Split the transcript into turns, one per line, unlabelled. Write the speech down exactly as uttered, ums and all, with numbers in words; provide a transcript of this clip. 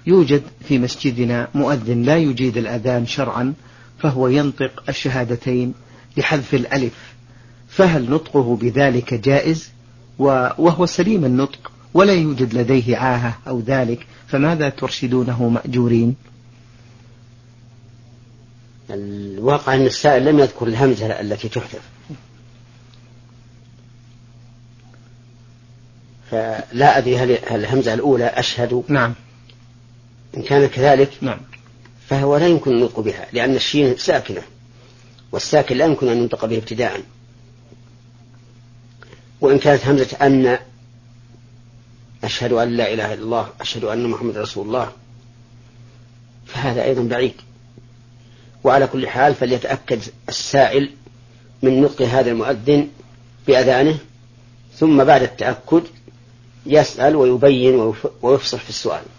يوجد في مسجدنا مؤذن لا يجيد الأذان شرعا، فهو ينطق الشهادتين لحذف الألف، فهل نطقه بذلك جائز؟ وهو سليم النطق ولا يوجد لديه عاهة أو ذلك، فماذا ترشدونه مأجورين؟
الواقع أن السائل لم يذكر الهمزة التي تحذف، فلا أدري هل الهمزة الأولى أشهد.
نعم.
إن كان كذلك
نعم.
فهو لا يمكن النطق بها، لأن الشين ساكنة، والساكن لا يمكن أن ينطق به ابتداء. وإن كانت همزة أن أشهد أن لا إله إلا الله أشهد أن محمد رسول الله فهذا أيضا بعيد. وعلى كل حال فليتأكد السائل من نطق هذا المؤذن بأذانه، ثم بعد التأكد يسأل ويبين ويفصح في السؤال.